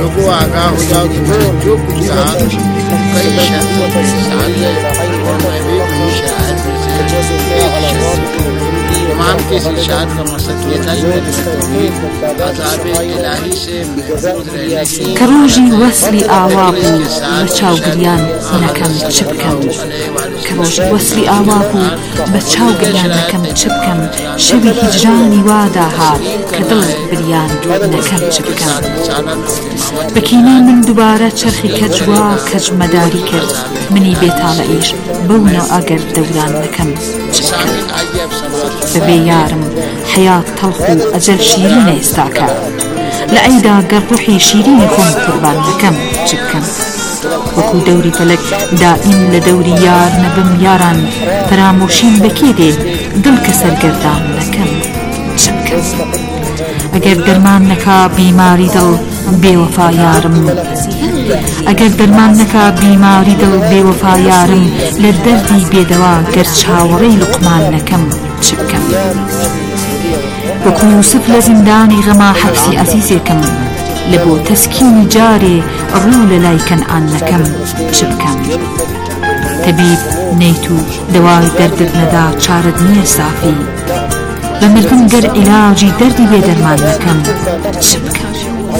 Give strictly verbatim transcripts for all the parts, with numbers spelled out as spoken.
को आगाह हो जाओ कि मैंने जो कुछ कहा कई शर्तों के साथ है और मैं भी वही शराइत में से एक शर्त तमाम के इरशाद का मकसद ये था कि अज़ाब इलाही से महफूज रहने की كروجي وصلي أعواقو بچاو گریان نکم چبکم كروجي وصلي أعواقو بچاو گریان نکم چبکم شوی هجرانی واداها كدل بريان نکم چبکم بكيني من دوباره چرخي كجوا كج مداري کرد مني بيتالا ايش بونا اگر دوران نکم چبکم ببي يارم حياة تلخو اجل شيرين استاكا لأيدا قر روحي شيرين خون قربان نكم چبكم وكو دوري فلك دائم لدوري يار نبم ياران فراموشين بكيدي دل كسر قردان نكم چبكم اگر درمان نكا بيماري دل بيوفا يارم اگر درمان نكا بيماري دل بيوفا يارم لدردي بيدوا قر شاوري لقمان نكم چبكم وكو يوسف لزنداني غما حبسي عزيزكم لبو تسكين جاري رول لايكن عنكم شبكم طبيب نيتو دواي دردت ندا شارد نية صافي بمردم قر علاجي دردي بيدرمان لكم شبكم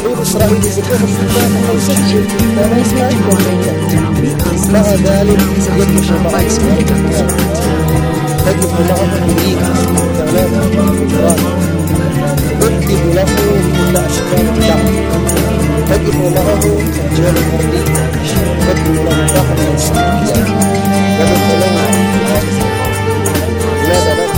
أطلب له كل أشكال الدعم تجد معه رجال الأرضية تجد له بعض الإنسانية يدخل له لماذا لا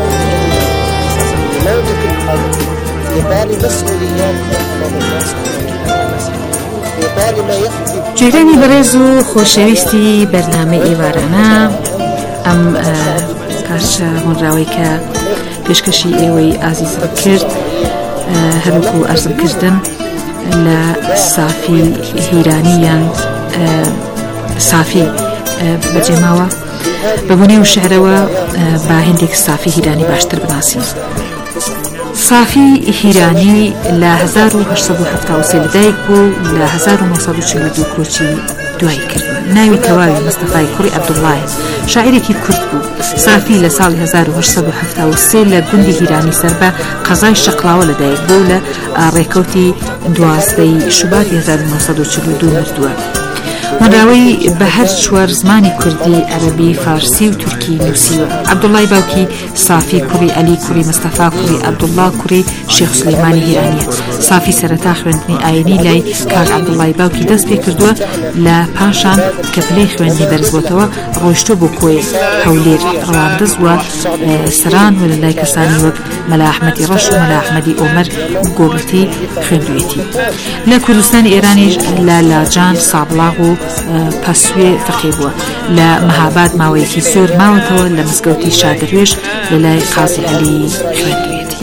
لموتك الحرب يبالي مسؤوليات أمام الناس يبالي ما يخفي جيراني برزو خوشويستي برنامه إيوارانا أم پارچە هۆنراوەی کە پێشکەشی ئێوەی ئازیزم کرد هەروەکو ئەرزم کردن لە سافی هیرانیان سافی بەجێماوە بەبوونێ و شعرەوە با هێندێک سافی هیرانی باشتر بناسین. سافی هیرانی لە هەزار و هەشت سەد و هەفتاد و سێ لەدایک بوو لە هەزار و نۆ سەد و چل و دوو کۆچی دوای کرد. ناوی تەواوی مستەفای کوڕی عەبدوڵڵایە شاعیرێکی کورد بوو. سافی لە ساڵی هەزار و هەشت سەد و هەفتاد و سێ لە گوندی هیرانی سەربە قەزای شەقڵاوە لەدایک بوو لە ڕێکەوتی دوازدەی شوباتی هەزار و نۆ سەد و چل و دوو مردووە. هۆنراوەی بە هەر چوار زمانی کوردی، عەرەبی، فارسی و تورکی نووسیوە. عەبدوڵڵای باوکی سافی کوڕی عەلی کوڕی مستەفا کوڕی عەبدوڵڵا کوڕی شێخ سولەیمانی هیرانیە. سافی سەرەتا خوێندنی ئاینی لای کاک عەبدوڵڵای باوکی دەست پێ کردووە لە پاشان کە پلەی خوێندنی بەرزبووەتەوە ڕۆیشتۆ بۆ کۆی هەولێر ڕەواندز وە سەران و لە لای کەسانی وەک مەلا ئەحمەدی ڕەش و مەلا ئەحمەدی ئۆمەر گۆبەتی خوێندوویەتی. لە کوردستانی ئێرانیش لە لاجان سابڵاغ و پەسوێ فەقێ بووە. لە مەهاباد ماوەیەکی زۆر ماوەتەوە لە مزگەوتی شادروێش لە لای قازی عەلی خوێندوویەتی.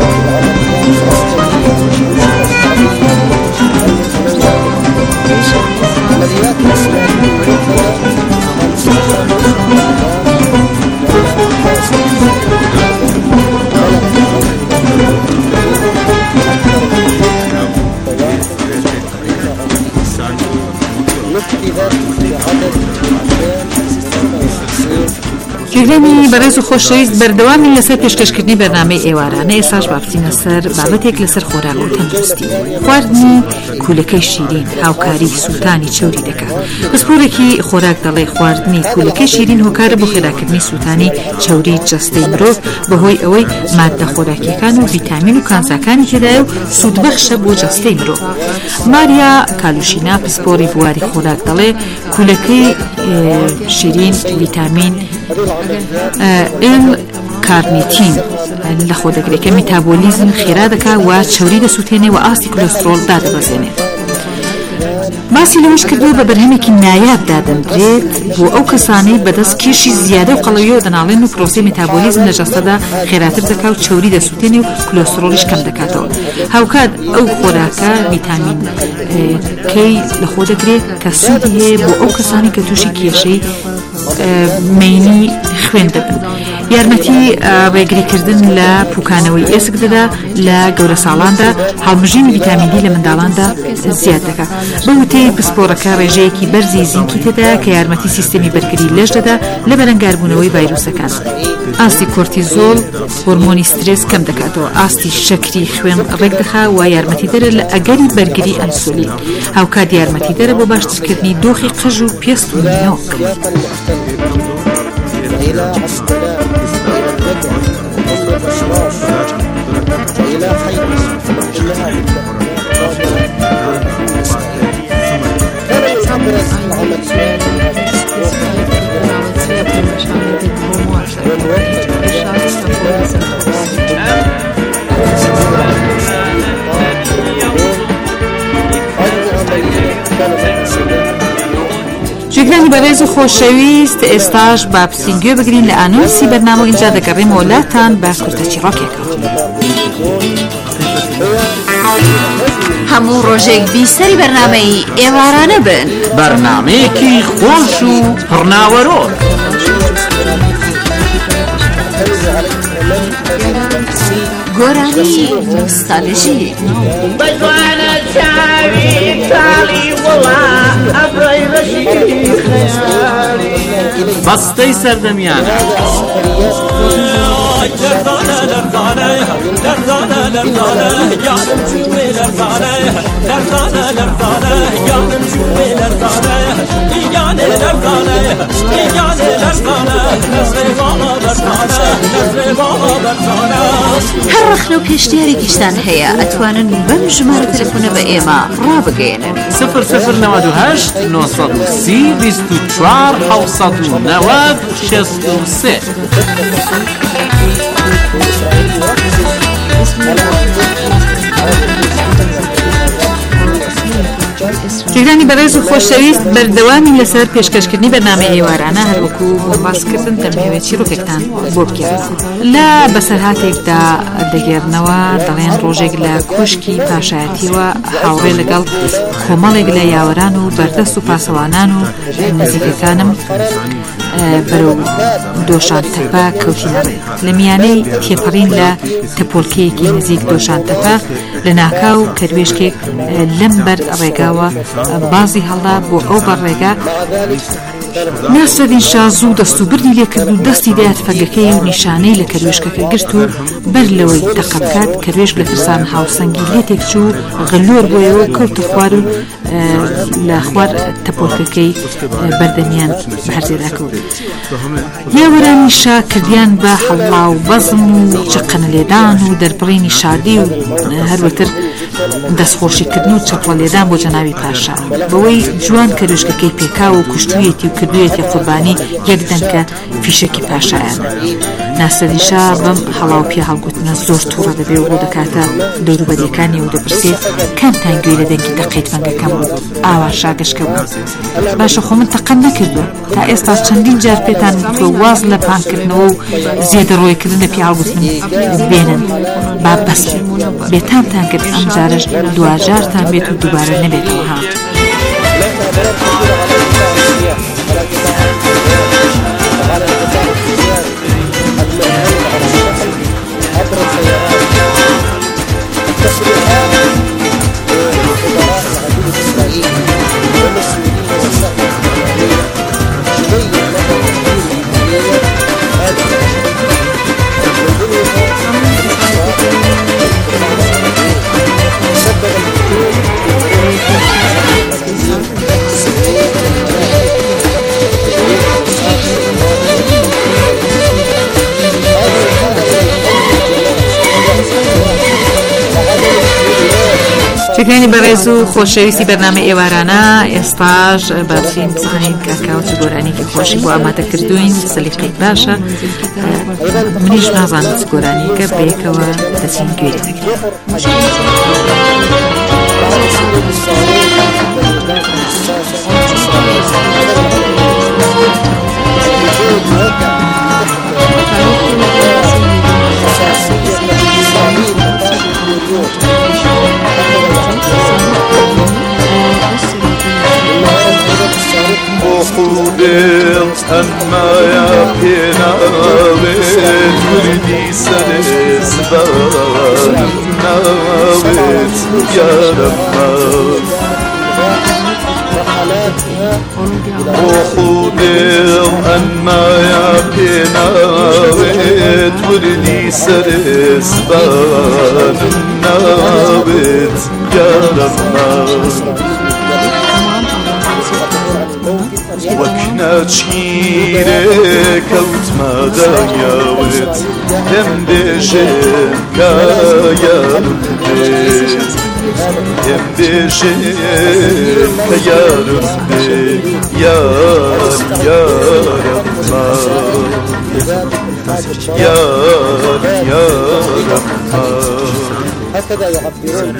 گرێنی بەڕێز و خۆشەویست بەردەوامی لەسەر پێشکەشکردنی بەرنامەی ئێوارانە ئێساش بابچینە سەر بابەتێک لەسەر خۆراک و تەندروستی. خواردنی کولەکەی شیرین هاوکاری سووتانی چەوری دەکات. پسپۆرێکی خۆراک دەڵێ خواردنی کولەکەی شیرین هۆکارە بۆ خێراکردنی سووتانی چەوری جەستەی مرۆڤ بەهۆی ئەوەی ماددە خۆراکیەکان و ڤیتامین و کانزاکانی تێدایە و سوودبەخشە بۆ جەستەی مرۆڤ. ماریا کالوشینا پسپۆری بواری خۆراک دەڵێ کولەکەی شیرین ڤیتامین ئێل کارنیتین لە خۆ دەگرێت کە میتابۆلیزم خێرا دەکات و چەوری دەسووتێنێ و ئاستی کولێسترۆڵ دادەبەزێنێت. باسی لەوەش کردووە بە بەرهەمێکی نایاب دادەنرێت بۆ ئەو کەسانەی بەدەست کێشی زیادە و قەڵەویەوە دەناڵێن و پرۆسی میتابۆلیزم لە جەستەدا خێراتر دەکات و چەوری دەسووتێنێ و کولێسترۆڵیش کەم دەکاتەوە. هاوکات ئەو خۆراکە ڤیتامین کەی لە خۆ دەگرێت کە سوودی هەیە بۆ ئەو کەسانی کە تووشی کێشەی مەینی خوێن دەبن. یارمەتی ڕێگریکردن لە پوکانەوەی ئێسک دەدا لە گەورە ساڵاندا هەڵمژینی ڤیتامین دی لە منداڵاندا زیاد دەکات. بە وتەی پسپۆڕەکە ڕێژەیەکی بەرزی زینکی تێدا کە یارمەتی سیستەمی بەرگری لەش دەدا لە بەرەنگاربوونەوەی ڤایرۆسەکان. ئاستی کۆرتیزۆل هۆرمۆنی سترێس کەم دەکاتەوە، ئاستی شەکری خوێن ڕێک دەخات و یارمەتی دەرە لە ئەگەری بەرگری ئەنسولین. هاوکات یارمەتی دەرە بۆ باشترکردنی دۆخی قژ و پێست و نۆک. إلى السلام إلى الندى إلى الرشراش إلى خير كلها كان من أبرز العمليات جگرانی بەڕێز و خۆشەویست ئێستاش با پسینگوێ بگرین لە ئانۆنسی بەرنامە اینجا دەگەڕێمەوە وڵاتان بە کورتە چیرۆکێکەوە. هەموو ڕۆژێک بیسەری بەرنامەی ئێوارانە بن، بەرنامەیەکی خۆش و پڕناوەرۆ. گۆرانی نۆستالژی بەجوانە چاوی تاڵی وڵا ئەبڕی ڕەشی خەیاڵی بەستەی سەردەمیانە لەرزانە لەرزانە لەرزانە لەرزانە یادم چوێ لەرزانە لەرزانە لەرزانە یادم چوێ لەرزانە یانێ لەرزانە یانێ لەرزانە نەزرێ باڵا بەرزانە نەزرێ باڵا بەرزانە. هەر ڕەخنە و پێشنیارێکیشتان هەیە ئەتوانن بەم ژمارە تەلەفۆنە بە ئێمە ڕابگەێنن. صفر صفر نود و هشت نۆ سی بیست و چوار حەوت و نەوەد شەست و سێ. جگرانی بەڕێز و خۆشەویست بەردەوامی لەسەر پێشکەشکردنی بەرنامە ئێوارانە هەروەکو بۆمباسکردن دەمەوێت چیرۆکێکتان بۆ بگێڕێت. لە بەسەرهاتێکدا دەگێڕنەوە دەڵێن ڕۆژێک لە کوشکی پاشایەتیوە هاوڕێ لەگەڵ کۆمەڵێک لە یاوەران و بەردەست و پاسەوانان و نزیکەکانم بەرەو دۆشانتەپە کەوتینەڕێ. لە میانەی تێپەڕین لە تەپۆلکەیەکی نزیک دۆشانتەپە لە ناکاو کەروێشکێک لەم بەر ڕێگاوە بازی هەڵدا بۆ ئەو بەڕێگا ناسرەدین شازوو دەست و بردی لێ کرد و دەستی دایات فەگەکەی و نیشانەی لە کەروێشکەکە گرت و بەر لەوەی دەقە بکات کەروێشک لە ترسان هاوسەنگی لێتێک چوو غەلۆر بۆیەوە کەوتە خوار و لە خوار تەپۆلکەکەی بەردەمیان بەهەرزێدا کەوت. یاوەرانی شا کردیان بە هەڵا و بەزم و چقەنە لێدان و دەربڕینی شادی و هەروەتر دەستخۆشیکردن و چەپڵە لێدان بۆ جەناوی پاشا بەوەی جوان کەروێشکەکەی پێکاوە و کوشتوویەتی و کردوویەتی قوربانی یەک دەنکە فیشەکی پاشایانە. ناسەدی شا بەم هەڵاو پێ هەڵگوتنە زۆر تووڕە دەبێ و بۆ دەکاتە دەوروبەریەکانی و دەپرسێت کامتان گوێ لە دەنگی دەقەیت مەنگەکەم بوو. ئاوا شاگەشکە بوو. باشە خۆ من تەقەم نەکردووە تا ئێستا چەندین جار پێتان تۆ واز لە پانکردنەوە و زیێدە ڕۆیکردن لە پێ هەڵگوتنم بێنن با بەس بێتانتان کرد ئەم جارش دوجارتان بێت و دووبارە نەبێتەوە ها. جگرانی بەڕێز و خۆشەویستی بەرنامە ئێوارانە ئێستاش بابچین بزانین کاکاو چ گۆرانێکی خۆشی بۆ ئامادە کردوین سەلیقەی باشە منیش نازانم چ گۆرانێکە بەیەکەوە دەچین گوێ دەگرین. خودت أما يا پێناوێت وردی سەرێزبانم ناوێت یارەمە خودێڵ ئەنمایە پێناوێت وردی سەرێزبانم ناوێت یارەمە وەک ناچیرێ کەوتمە دەنیاوێت پێم بێژێن کە یارم بێت پێم بێژێن کە یارم بێت یار یارەمە یار یارەمە هكذا يعبرون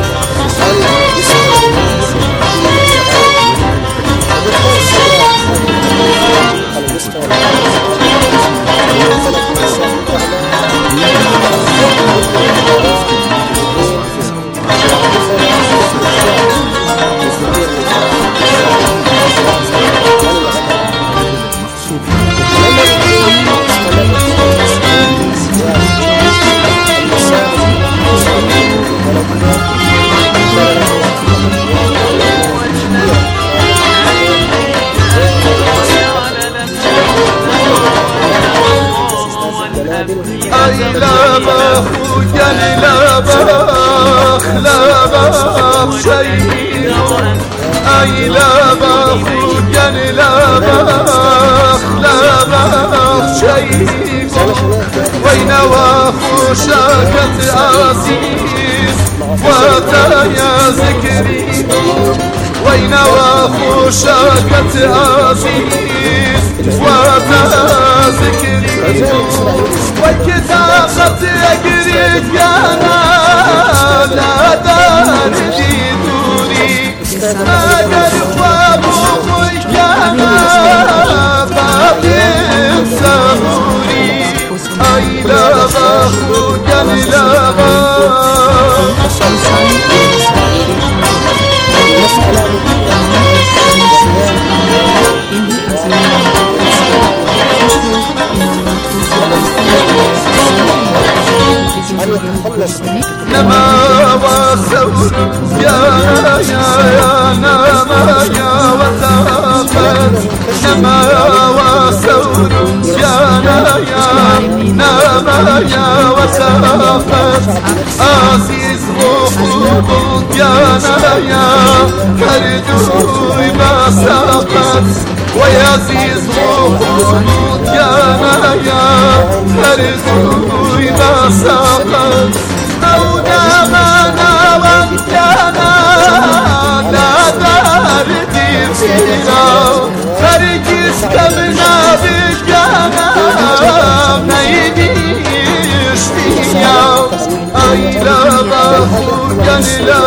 أي لا بخوك لا بخ لا بخ شيء أي لا بخوك لا بخ لا بخ شيء وين وخشاكة عزيز وتايا ذكري وين وخشاكة عزيز وتايا ذكري والكتابة يجري أنا لا داري دوري أجر وابوك أنا بابي سهوري أي لا بخوك لا نما وثور يا يا يا نما يا وثاقت نما وثور يا يا نما يا وثاقت عزيز وحبك يا يا كردوي ما ساقت ويعزيز وحبك يا يا كردوي ما ساقت أونا ما نوانتنا لا داردي فينا فرقس كمنا بجانا نيديش فينا أي لا بخوك لا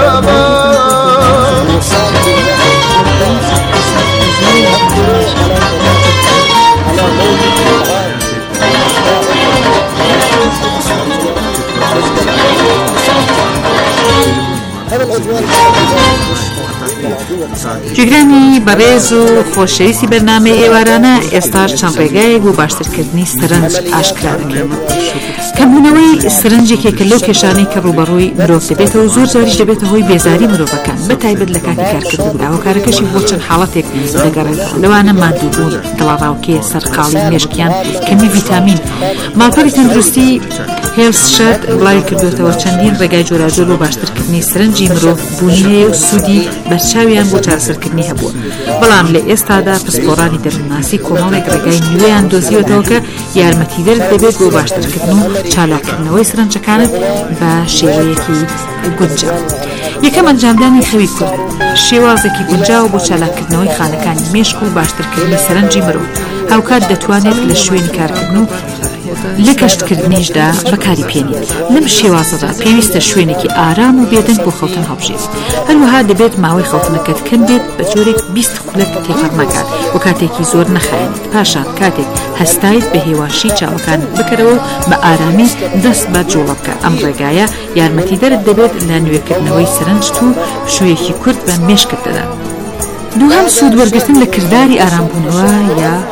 جگرانی بەڕێز و خۆشەویستی بەرنامەی ئێوارانە ئێستاش چەند ڕێگایەک بۆ باشترکردنی سەرنج ئاشکرا دەکەین. کەمبوونەوەی سەرنجێکێکە لەو کێشانەی کە ڕوبەڕووی مرۆڤ دەبێتەوە زۆر جاریش دەبێتە هۆی بێزاری مرۆڤەکان بە تایبەت لە کاتی کارکردندا و کارەکەشی بۆ چەند حاڵەتێک دەگەڕێتەوە لەوانە مادووبوون دڵاڕاوکێ سەرقاڵی مێشکیان کەمی ڤیتامین ماڵپەڕی تەندروستی هێلس شەرت بڵاوی کردوێتەوە چەندین ڕێگای جۆراجۆر بۆ باشترکردنی سەرنجی مرۆڤ بوونی هەیە و سوودی بەرچاویان بۆ چارەسەرکردنی هەبووە بەڵام لە ئێستادا پسپۆڕانی دەروناسی کۆمەڵێک ڕێگای نوێیان دۆزیوەتەوە کە یارمەتیدەرت دەبێت بۆ باشترکردن و چالاکردنەوەی سەرنجەکانت بە شێوەیەکی گونجاو. یەکەم ئەنجامدانی خەوی کورد شێوازێکی گونجاو بۆ چالاکردنەوەی خانەکانی مێشک و باشترکردنی سەرنجی مرۆڤ هاوکات دەتوانێت لە شوێنی کارکردن و لە کەشتکردنیشدا بەکاری پێنێت. لەم شێوازەدا پێویستە شوێنێکی ئارام و بێدەنگ بۆ خەوتن هەڵبژێت. هەروەها دەبێت ماوەی خەوتنەکەت کەم بێت بە جۆرێک بیست خولەک تێپەڕمەکات و کاتێکی زۆر نەخایێت. پاشان کاتێک هەستایت بە هێواشی چاوەکانت بکەرەوە بە ئارامی دەست بە جوڵە بکە. ئەم ڕێگایە یارمەتیدەرت دەبێت لە نوێکردنەوەی سەرنجت و شوویەکی کورت بە مێشکت دەدات. دووهەم سوود وەرگرتن لە کردداری ئارامبوونەوە یا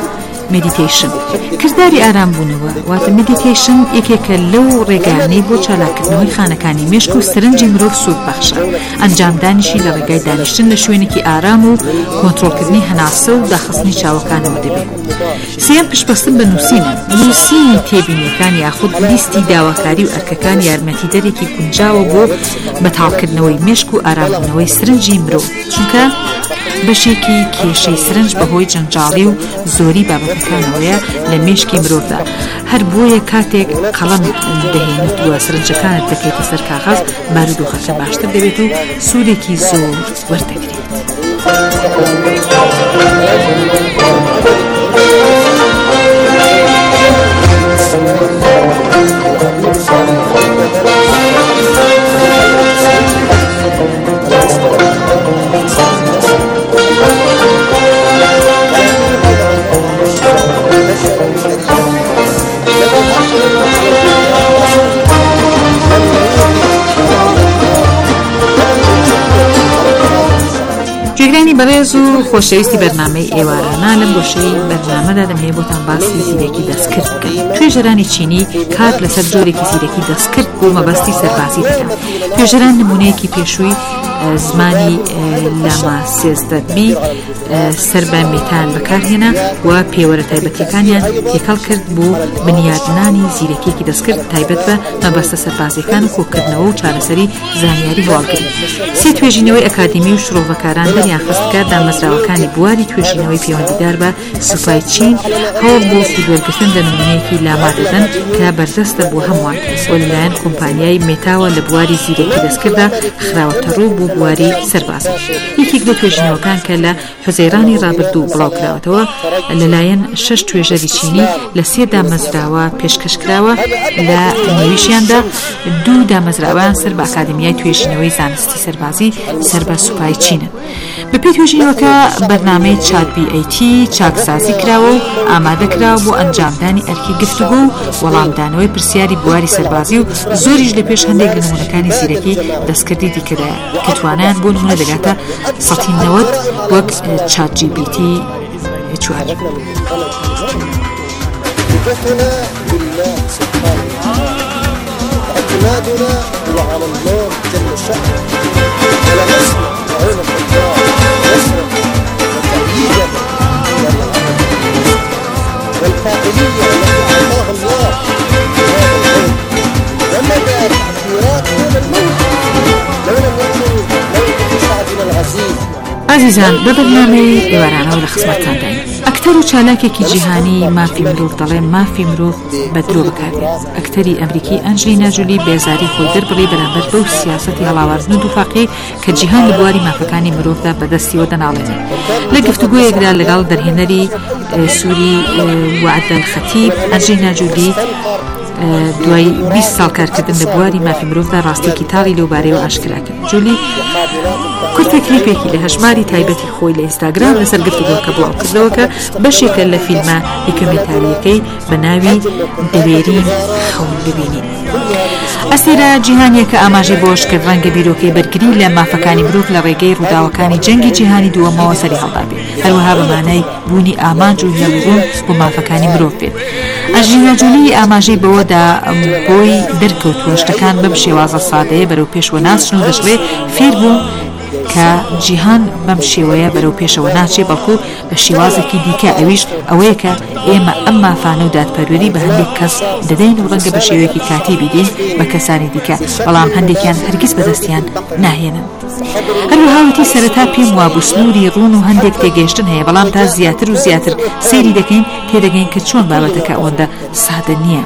مدیتیشن کردداری ئارامبوونەوە واتە مدیتیشن یەکێکە لەو ڕێگانەی بۆ چالاکردنەوەی خانەکانی مێشک و سەرنجی مرۆڤ سوود بەخشە ئەنجامدانیشی لە ڕێگای دانیشتن لە شوێنێکی ئارام و کۆنتڕۆلکردنی هەناسە و داخستنی چاوەکانەوە دەبێت. سێم پشتبەستن بە نووسینە نووسینی تێبینیەکان یاخود لیستی داواکاری و ئەرکەکان یارمەتیدەرێکی گونجاوە بۆ بەتاڵکردنەوەی مێشک و ئارامبوونەوەی سرنجی مرۆڤ چونکە بەشێکی کێشەی سرنج بەهۆی جەنجاڵی و زۆری بابەتەکانەوەیە لە مێشکی مرۆڤدا هەر بۆیە کاتێک قەڵەم دەهێنیت وە سرنجەکانت دەکەیتە سەر کاغەز بارودۆخەکە باشتر دەبێت و سوودێکی زۆر وەردەگرێت. گوێگرانی بەڕێز و خۆشەویستی بەرنامەی ئێوارانە لەم گۆشەی بەرنامەدا دەمەوێت بۆتان باسی زیرەکی دەستکرد بکەین. توێژەرانی چینی کار لەسەر جۆرێکی زیرەکی دەستکرد بۆ مەبەستی سەربازی دەکەن. توێژەران نمونەیەکی پێشووی زمانی لاما سێزدەبی سەر بە مێتان بەکارهێنا و پێوەرە تایبەتیەکانیان تێکەڵ کرد بۆ بنیادنانی زیرەکێکی دەستکرد تایبەت بە مەبەستە سەربازیەکان و کۆکردنەوە و چارەسەری زانیاری هەواڵگری. سێ توێژینەوەی ئەکادمی و شرۆڤەکاران دەریان خستکار دامەزراوەکانی بواری توێژینەوەی پەیوەندیدار بە سوپای چین هەوڵ بۆ سوودوەرگرتن لە نمونەیەکی لاما دەدەن کە بەردەستە بۆ هەمووان و لەلایەن کۆمپانیای مێتاوە لە بواری زیرەکی دەستکرددا خراوەتە ڕوو بۆ بواری سەربازی. یەکێک لە توێژینەوەکان کە لە حوزەیرانی ڕابردوو بڵاوکراوەتەوە لەلایەن شەش توێژەری چینی لە سێ دامەزراوە پێشکەشکراوە لە نێویشیاندا دوو دامەزراوان سەر بە ئەکادمیای توێژینەوەی زانستی سەربازی سەر بە سوپای چینن. بەپێی توێژینەوەکە بەرنامەی چات بی ئەی تی چاکسازی کراوە و ئامادەکراوە بۆ ئەنجامدانی ئەرکی گفتوگۆ و وەڵامدانەوەی پرسیاری بواری سەربازی و زۆریش لە پێش هەندێک لە نمونەکانی زیرەکی دەستکردی دیکەدایە کە توانیان بۆ نمونە دەگاتە سەد و نەوەد وەک چات جی پی تی چوار. اعتمادنا هو على الله جل شأنه ولا نسمع عين الحجار نسمع تأييدا إلى العمل والفاعلية التي أعطاها الله لهذا العلم ومدى تأثيرات هذا الموت لو لم يكن موت شعبنا العزيز. عزیزان بە بەرنامەی ئێوارانەوە لە خزمەتتانداین. ئەکتەر و چالاکێکی جیهانی مافی مرۆڤ دەڵێ مافی مرۆڤ بە درۆ بکاتێت. ئەکتەری ئەمریکی ئەنجلینا جولی بێزاری خۆی دەربڕی بەرامبەر بەو سیاسەتی هەڵاوازن و دووفاقی کە جیهان لە بواری مافەکانی مرۆڤدا بەدەستیەوە دەناڵێنێت. لە گفتوگۆیەکدا لەگەڵ دەرهێنەری سووری وعدە الخەتیب ئەنجلینا جولی دوای بیست ساڵ کارکردن لە بواری مافی مرۆڤدا ڕاستێکی تاڵی لەوبارەیەوە ئاشکرا کرد. جولی کورتە کلیپێکی لە هەژماری تایبەتی خۆی لە ئینستاگرام لەسەر گفتوگۆکە بڵاو کردەوە کە بەشێکە لە فیلمە هیکمێتاریەکەی بە ناوی دەوێرین خەون ببینین. ئەسێرە جیهانیەکە ئاماژەی بۆش کە ڕەنگە بیرۆکەی بەرگری لە مافەکانی مرۆڤ لە ڕێگەی ڕووداوەکانی جەنگی جیهانی دووەمەوە سەری هەڵدا بێت هەروەها بەمانای بوونی ئامانج و هێڵبوون بۆ مافەکانی مرۆڤ بێت. ئەنجلینا جولی ئاماژەی بەوەدا بۆی دەرکەوتووە شتەکان بەم شێوازە سادەیە بەرەو پێشوە ناچن و دەشڵێ فێر بوو کە جیهان بەم شێوەیە بەرەو پێشەوە ناچێ بەڵکو بە شێوازێکی دیکە ئەویش ئەوەیە کە ئێمە ئەم مافانە و دادپەروەری بە هەندێک کەس دەدەین و ڕەنگە بە شێوەیەکی کاتی بیدین بە کەسانی دیکە بەڵام هەندێکیان هەرگیز بەدەستیان ناهێنن. هەروەهاوتی سەرەتا پێم وابوو سنووری ڕوون و هەندێک تێگەیشتن هەیە بەڵام تا زیاتر و زیاتر سەیری دەکەین تێدەگەین کە چۆن بابەتەکە ئەوەندە سادە نییە.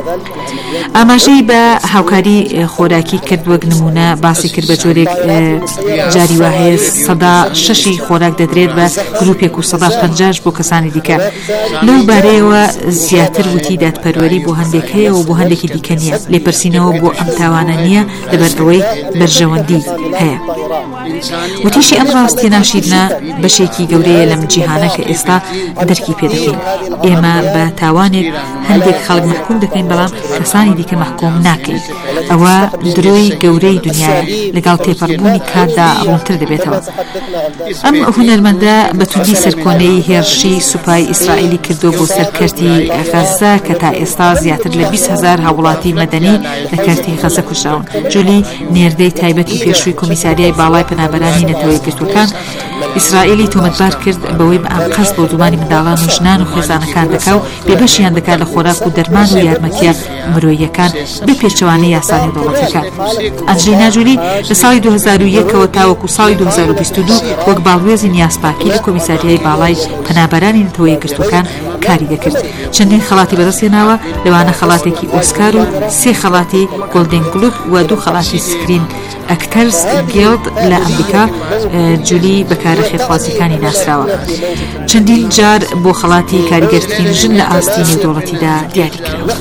ئاماژەی بە هاوکاری خۆراکی کرد وەک نمونە باسی کرد بە جۆرێک جاری وا هەیە سەدا شەشی خۆراک دەدرێت بە گروپێک و سەدا پەنجاش بۆ کەسانی دیکە. لەو بارەیەوە زیاتر وتی دادپەروەری بۆ هەندێک هەیە و بۆ هەندێکی دیکە نییە. لێپرسینەوە بۆ ئەم تاوانە نییە لەبەر ئەوەی بەرژەوەندی هەیە. وتیشی ئەم ڕاستی ناشیدنا بەشێکی گەورەیە لەم جیهانە کە ئێستا دەرکی پێ دەکەین. ئێمە بە تاوانێک هەندێک خەڵک محکوم دەکەین بەڵام کەسانی دیکە محکوم ناکەین. ئەوە درۆی گەورەی دنیاە لەگەڵ تێپەڕبوونی کاتدا ڕوونتر دەبێتەوە. ئەم هونەرمەندە بە توندی سەرکۆنەی هێرشی سوپای ئیسرائیلی کردو بۆ سەرکەرتی غەزە کە تا ئێستا زیاتر لە بیست هەزار هاوڵاتی مەدەنی لە کەرتی غەزە کوژراون. جولی نێردەی تایبەتی پێشووی کۆمیساریای باڵای پەنابەرانی نەتەوەی گرتوەکان ئیسرائیلی تۆمەتبار کرد بەوەی بە ئەمقەس بۆ دومانی منداڵان و ژنان و خێزانەکان دەکا و بێبەشیان دەکات لە خۆراک و دەرمان و یارمەتیە مرۆییەکان بە پێچەوانەی یاسانی دەوڵەتەکان. ئەنجلینا جولی لە ساڵی دوو هەزار و یەکەوە تاوەکو ساڵی دوو هەزار و بیست و دوو وەک باڵوێزی نیازپاکی لە کۆمیساریای باڵای پەنابەرانی نەتەوەی گرتوەکان کاری دەکرد. چەندین خەڵاتی بەدەستهێناوە، لەوانە خەڵاتێکی ئۆسکار و سێ خەڵاتی گۆلدن گلۆب و دوو خەڵاتی سکرین ئەکتەرز گیلد لە ئەمریکا. جولی بەکارە خێرخوازیەکانی ناسراوە. چەندین جار بۆ خەڵاتی کاریگەرترین ژن لە ئاستی نێودەوڵەتیدا دیاری کراوە.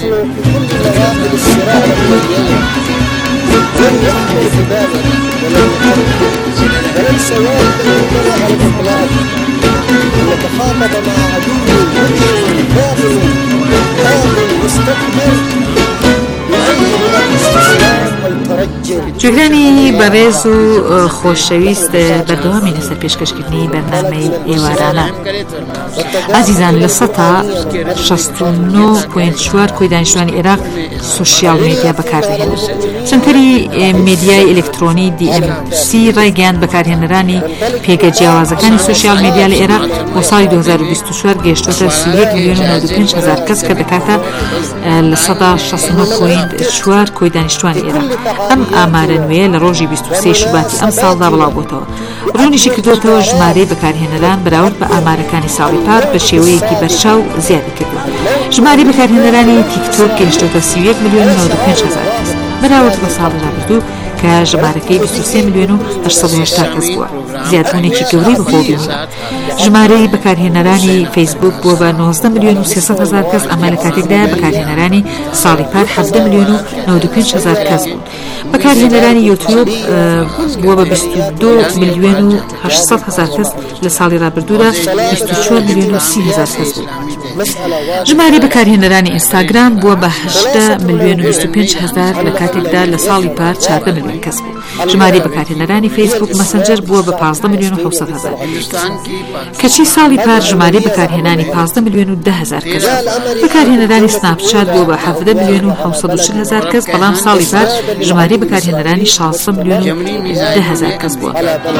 وليس واجبا على الإطلاق أن نتخاطب مع عدو مرشد باطل باطل مستكبر يعين إلى الاستسلام والترجل. جوگرانی بەڕێز و خۆشەویست بەردەوامی لەسەر پێشکەشکردنی بەرنامەی ئێوارانە. ئازیزان لە سەدا شەست و نۆ پۆینت چوار کۆی دانیشتوانی عێراق سوشیال میدیا بەکاردەهێنن. چەندکەری میدیای ئلکترۆنی دی ئەم سی ڕایگەیاند بەکارهێنەرانی پێگە جیاوازەکانی سوشیال میدیا لە عێراق بۆ ساڵی دوو هەزار و بیست و چوار گەیشتوتە سی و یەک ملیۆن و نۆ و پێنج هەزار کەس کە دەکاتە لە سەدا شەست و نۆ پۆینت چوار کۆی دانیشتوانی عێراق. ئەم ئامارە نوێیە لە ڕۆژی بیست و سێ شوباتی ئەم ساڵدا بڵاو بۆتەوە. ڕوونیشی کردوتەوە ژمارەی بەکارهێنەران بەراورد بە ئامارەکانی ساڵی پار بە شێوەیەکی بەرچاو زیادی کردو. ژمارەی بەکارهێنەرانی تیکتۆک گەیشتوتە سی و یەک ملیۆن و نۆ و پێنج هەزار کەس بەراورد بە ساڵی ڕابردوو کە ژمارەکەی بیست و سێ ملیۆن و هەشت سەد و هەشتا کەس بووە. زیادبوونێکی گەورەی بەخۆبیێنرا. ژمارەی بەکارهێنەرانی فەیسبوک بووە بە نۆزدە ملیۆن و سێسەد هەزار کەس، ئەمە لە کاتێکدا بەکارهێنەرانی ساڵی پار حەڤدە ملیۆن و نۆ و پێنج هەزار کەس بوون. بەکارهێنەرانی یوتیوب بووە بە بیست و دو ملیۆن و هەشت هەزار کەس، لە ساڵی ڕابردوودا بیست و چوار ملیۆن و سی هەزار کەس بوون. ژمارەی بەکارهێنەرانی ئینستاگرام بووە بە هەژدە ملیۆن و بیست و پێنج هەزار لە کاتێکدا لە ساڵی پار چواردە ملیۆن کەس بوو. ژمارەی بەکارهێنەرانی فەیسبوک مەسەنجەر بووە بە پانزدە ملیۆن و حەوت سەد هەزار. کەچی ساڵی پار ژمارەی بەکارهێنانی پانزدە ملیۆن و ده هەزار کەس بوو. بەکارهێنەرانی سناپچات بووە بە حەڤدە ملیۆن و حەوت سەد و چل هەزار کەس، بەڵام ساڵی پار ژمارەی بەکارهێنەرانی شازدە ملیۆن و ده هەزار کەس بووە.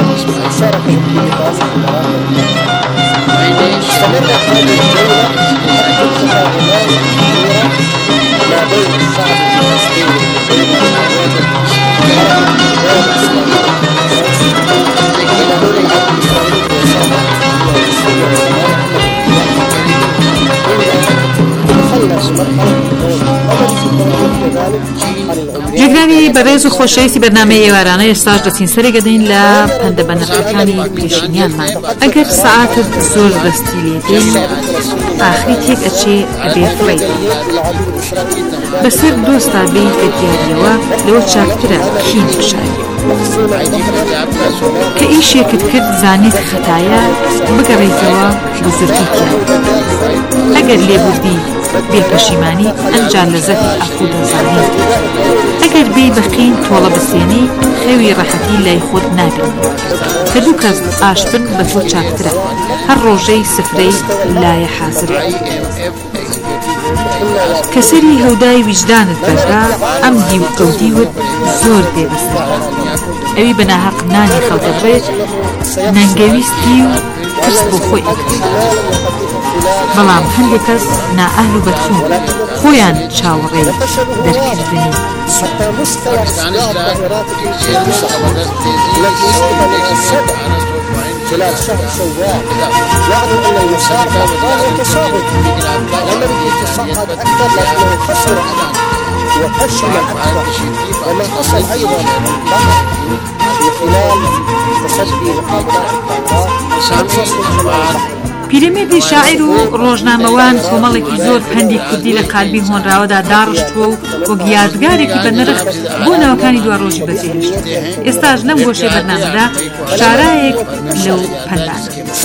جێگرانی بەڕێز و خۆشەویستی بەرنامەی ئێوارانە ئێستاش دەچین سەرێگەدەین لە پەندە بەنرخەکانی پێشینیانمان. ئەگەر سەعاتت زۆر دەستی لێدەین ئاخری تێک ئەچێ ئەبێ فڕێ بەسەر دۆستا بێی کە دیاریەوە لەوە چاکترە کین بشاری کە ئیشێکت کرد زانیت خەتایە بگەڕێیتەوە بزرگیتیان. ئەگەر لێبوردی بێ پەشیمانی ئەنجان لەزەتی ئاخو دەزانی. ئەگەر بێی بەقین تۆڵە بەسێنی خەوی ڕەحەتی لای خۆت نابێنی. کە دوو کەس ئاش بن بە تۆ چاکترە. هەر ڕۆژەی سفرەی لایە حازر. کە سەری هەودای ویجدانت بەردا ئەم دی و ئەودیوت زۆر دێبەستە. ئەوی بەناحەق نانی خەڵدەبێت نەنگەویستی و ترس بۆ خۆی ئەکرێت. بەڵام هەندێک کەس نائەهل و بەدخۆن خۆیان چاوەڕێی دەرکردنی خلال شهر شوال، يعني أن المساعدة غاية تساقط. الأمريكي تصعد أكثر لكنه خسر وفشل أكثر، وما حصل أيضا في خلال تصدي لقابلات القرار پیرەمێردی شاعیر و ڕۆژنامەوان کۆمەڵێکی زۆر پەندی کوردی لە قالبی هۆنراوەدا داڕشتووە و وەک یادگارێکی بەنرخ بۆ ناوەکانی دوا ڕۆژی بەجێهێشت. ئێستاش لەم گۆشەی بەرنامەدا شارایەک لەو پەندان.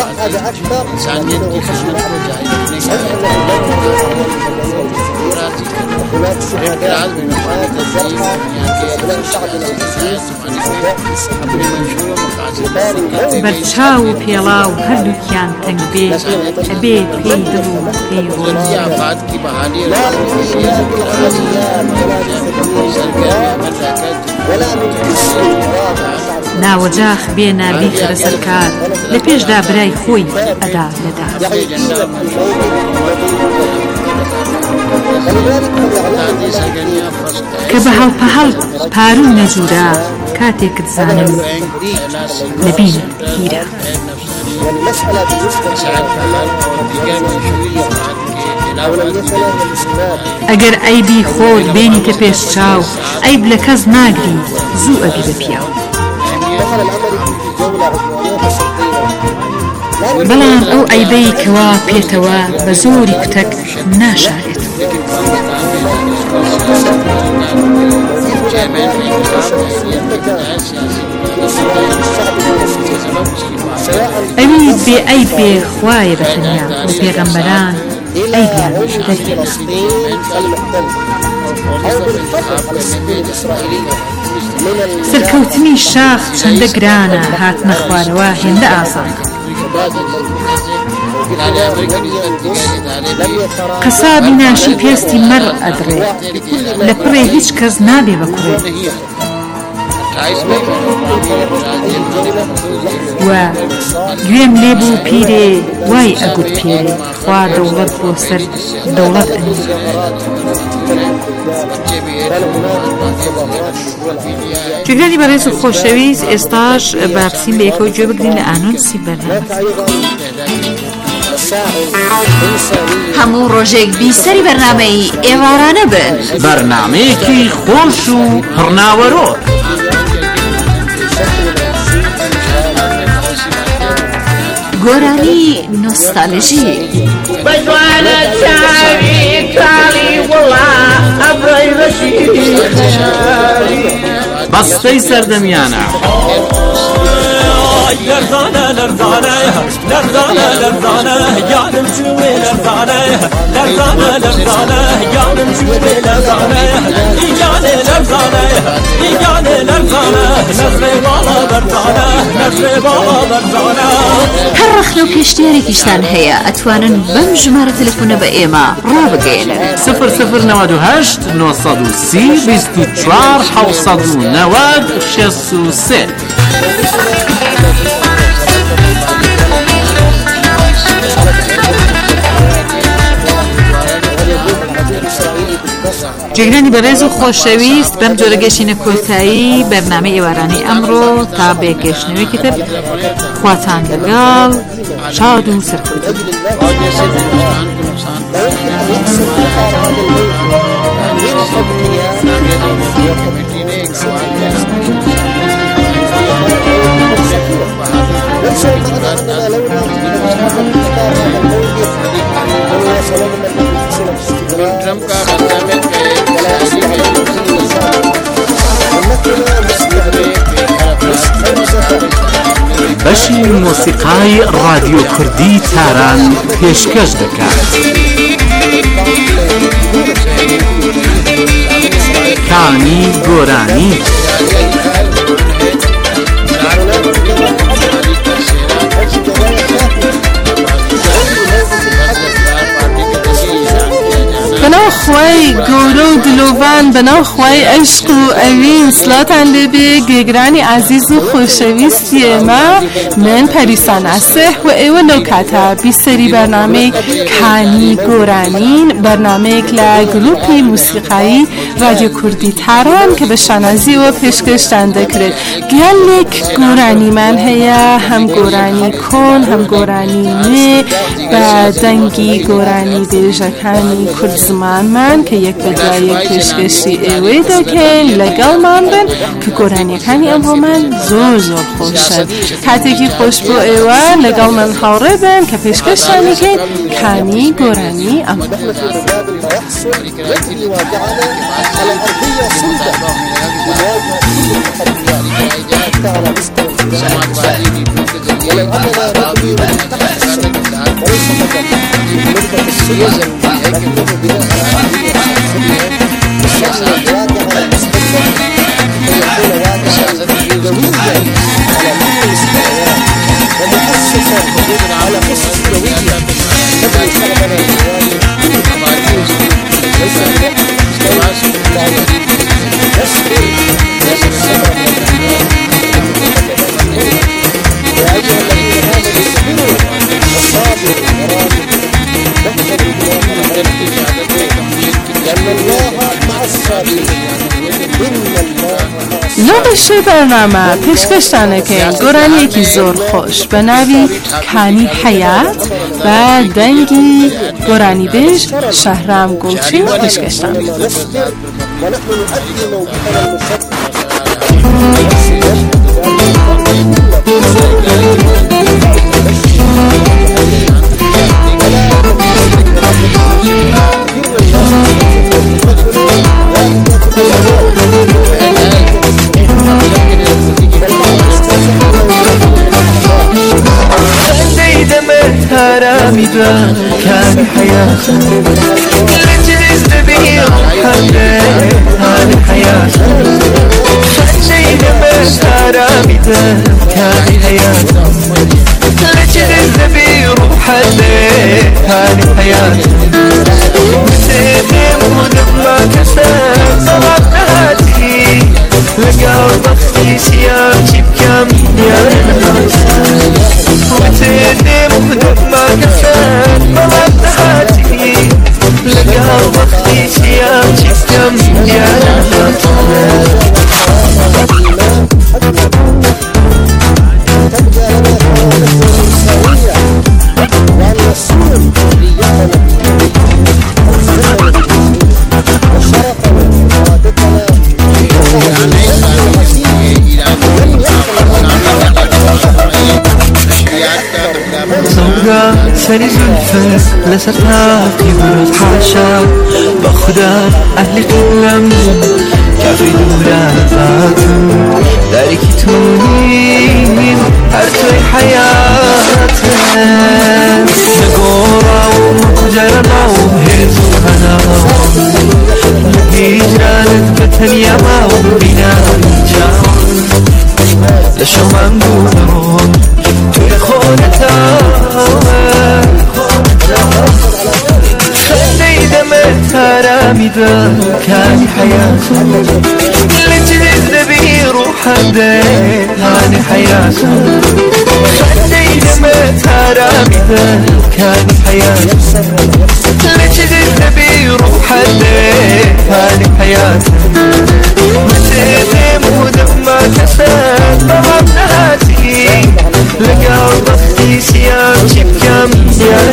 بەرچاو و پێڵاو هەردووکیان تەنگ بێ ئەبێ پێی دڵ و پێی ڕۆژ ناوەجاخ بێنە بیخەرە سەرکار لە پێشدا برای خۆی ئەدا لەدا کە بە هەڵپەهەڵ پارو نەجوورا کاتێکت زانم لە بین هیرە ئەگەر ئەیبی خۆت بێنیتە پێش چاو ئەیب لە کەس ناگری زوو ئەبی بە پیاو بەڵام ئەو ئەیبەی کەوا پێتەوە بە زۆری کوتەک ناشارێت ئەوی بێ ئەی بێ خوایە بەتەنیا بە پێغەمبەران ئەیبیان دەرهێنا سەرکەوتنی شاخ چەندە گرانە هاتنە خوارەوە هێندە ئاسان قەسابی ناشی پێستی مەڕ ئەدڕێ لە پڕێ هیچ کەس نابێ بە کوڕێ و گوێم لێبوو پیرێ وای ئەگوت پێرێ خوا دەوڵەت بۆ سەر دەوڵەت ئەنی جوگرانی بەڕێز و خۆشەویست ئێستاش بابسین بە یەکەوە گوێ بگرین لە ئانۆنسی بەرنامە هەموو ڕۆژێک بیسەری بەرنامەی ئێوارانە بن بەرنامەیەکی خۆش و پڕناوەرۆ گۆرانی نۆستالژی بەجوانە چاوی کاڵی وڵا ئەبڕی ڕەشیدی خەیاڵی بەستەی سەردەمیانە لرزانه لرزانه لرزانه لرزانه yanım çuve lrzane lrzane lrzane yanım çuve lrzane yane lrzane yane lrzane nasre bala lrzane nasre bala lrzane هەر ڕەخنە و پێشنیارێکیشتان هەیە ئەتوانن بەم ژمارە تەلەفۆنە بە ئێمە ڕابگەێنن صفر صفر نود و هشت نۆسەد و سی بیست و چوار حەوسەد و نەوەد شەست و سێ جێگرانی بەڕێز و خۆشەویست بەم جۆرە گەشتینە کۆتایی بەرنامەی ئێوارانەی ئەمڕۆ تا بێگەشتنەوەیەکی تر خواتان لەگەڵ شاد و سەرکەوتن بەشی مۆسیقای ڕادیۆ کوردی تاران پێشکەش دەکات کانی گۆرانی بەناو خوای گەورە و دلۆڤان بەناو خوای عشق و ئەوین سڵاتان لێبێ گێگرانی عەزیز و خۆشەویستی ئێمە من پەریسان ئاسێح و ئێوە لەو کاتە بیسەری بەرنامەی کانی گۆرانین بەرنامەیەک لە گروپی موسیقایی رادیۆ کوردی تاران کە بە شانازیەوە پێشکەشتان دەکرێت گەلێک گۆرانیمان هەیە هەم گۆرانی کۆن هەم گۆرانی نوێ بە دەنگی گۆرانی بێژەکانی کورد زمانمان کە یەک بە دوای یەک پشکشی ایوی دکن لگل من بن که گرانی کنی امها من زور زور خوش شد حتی که خوش بو ایوه لگل من حاره بن که پشکشانی کن کنی گرانی امها لغشی برنامه پیشکشتانه که گرانی یکی زور خوش به نوی کانی حیات و دنگی گرانی بیش شهرام گلچی پیشکشتانه حراميدا كان حياة لجلس بيه حمده هذه حياة فنجي دمس حراميدا كان حياة لجلس بيه حمده هذه حياة مسيدم ودما كسر صلاة هاتي لقاو بختي سيام شبكام يا وتدم ودما كسر صلاة هاتي لقاو بختي سيام شبكام يا سري زلفك لسرتها في برد حاشا بخدا أهلي قلم كافي دولا فاتم داريكي تونين هرتوي حياتك نقورا ومكجرنا وهزو خنا هجرانت بتنيا ما وبينا جاون لشو منقولون توي خونتا خلي دمت هراميدا كان حياة لجلد بي روح الدين هاني حياة خلي دمت هراميدا كان حياة لجلد بي روح الدين هاني حياة مسيدم ودما كسر طبعا نهاتي لقاو بختي سيام شبكام يا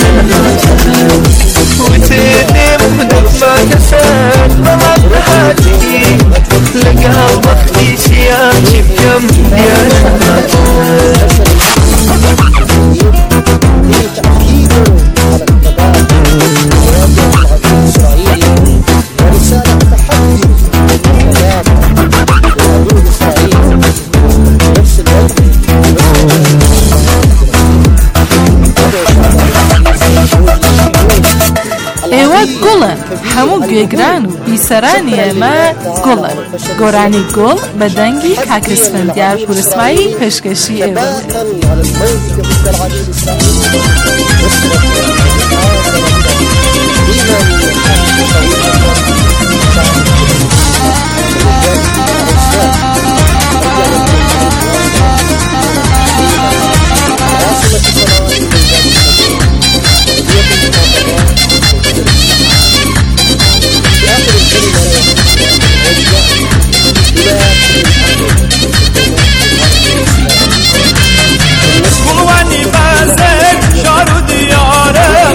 وتدم ودما كسر طبعا نهاتي لقاو بختي سيام شبكام يا همو گوگران و بیسرانی ما گلن گرانی گل بدنگی کاکسفندیار پرسمایی پشکشی ایوه قلوانی بازد شارو دیاره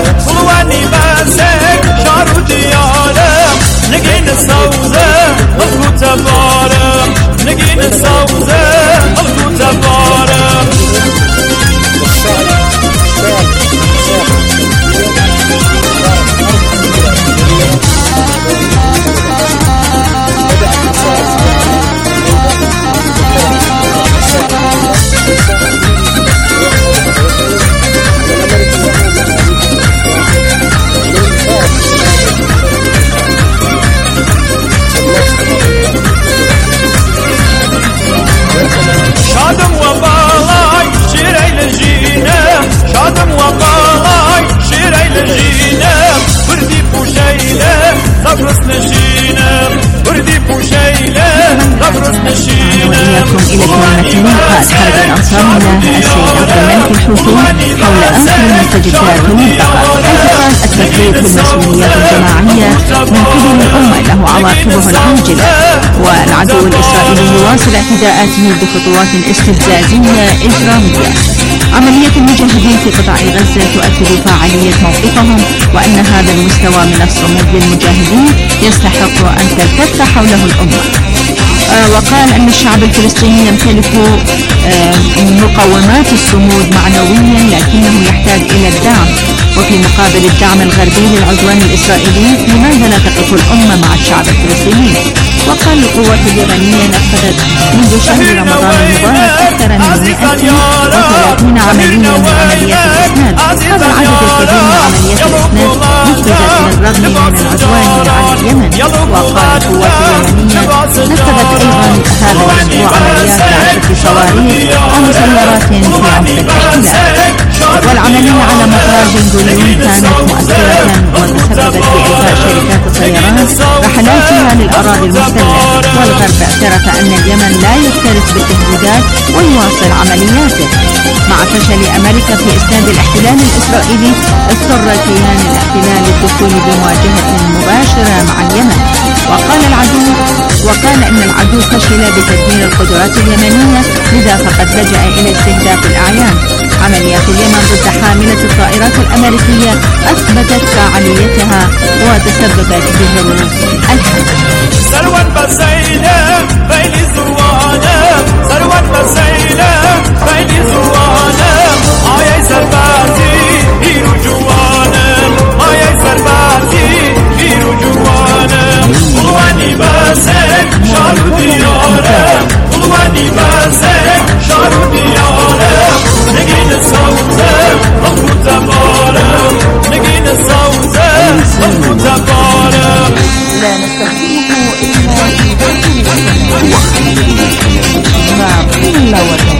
حول آخر المستجدات في المنطقة، حيث قال التفريط بالمسؤوليات الجماعية من قبل الأمة له عواقبه العاجلة، والعدو الإسرائيلي يواصل اعتداءاته بخطوات استفزازية إجرامية. عملية المجاهدين في قطاع غزة تؤكد فاعلية موقفهم، وأن هذا المستوى من الصمود للمجاهدين يستحق أن تلتف حوله الأمة. آه وقال أن الشعب الفلسطيني يمتلك آه مقومات الصمود معنويا، لكنه يحتاج إلى الدعم، وفي مقابل الدعم الغربي للعدوان الإسرائيلي لماذا لا تقف الأمة مع الشعب الفلسطيني؟ وقال القوات اليابانية نفذت منذ شهر رمضان المبارك أكثر من مئة وثلاثين عملية من عمليات الإسناد. هذا العدد الكبير من عمليات الإسناد نفذت بالرغم من العدوان على اليمن. وقال القوات اليمنية نفذت أيضا هذا الأسبوع عمليات بعشرة صواريخ ومسيرات في عمق الاحتلال. والعملية على مطار بن غوريون كانت مؤثرة وتسببت بإلغاء شركات الطيران رحلاتها للأراضي المحتلة. والغرب اعترف أن اليمن لا يكترث بالتهديدات ويواصل عملياته. مع فشل أمريكا في إسناد الاحتلال الإسرائيلي، اضطر كيان الاحتلال للدخول بمواجهة مباشرة مع اليمن. وقال العدو وقال أن العدو فشل بتدمير القدرات اليمنية، لذا فقد لجأ إلى استهداف الأعيان. عمليات اليمن ضد حاملة الطائرات الأمريكية أثبتت فاعليتها وتسببت بهروب الحرب. سروان بسيلة بيلي زوانة، سروان بسيلة بيلي زوانة، آية سربازي هيرو جوانا، آية سربازي هيرو جوانا، قلواني باسك شارو ديارة، قلواني باسك شارو ديارة، نجين الصوتة أبو تبارة، نجين الصوتة أبو تبارة. لا نستخدمه إلا في ذات مع كل وطن.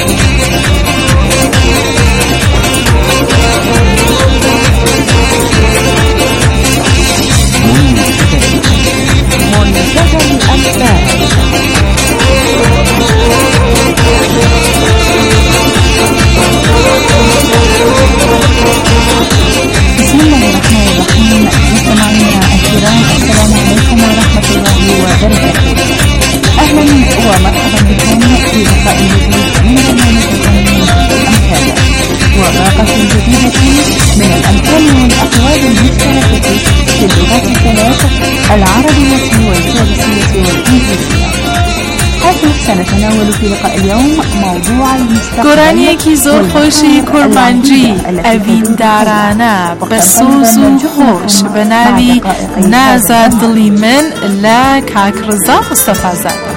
منتدى الأخبار. بسم الله الرحمن الرحيم. مستمعينا الكرام، السلام عليكم ورحمة الله وبركاته. أهلا ومرحبا بكم في لقاء جديد من برنامجكم الأمثال، وباقة جديدة من الأمثال والأقوال المشتركة في اللغات الثلاث العربية والفارسية والإنجليزية. حيث سنتناول في لقاء اليوم موضوع المستقبل. گۆرانی یەکی زۆر خۆشی کورمانجی ئەڤیندارانە بە سۆز و خۆش بە ناوی نازە دڵی من لە کاکڕزا مستەفازادە.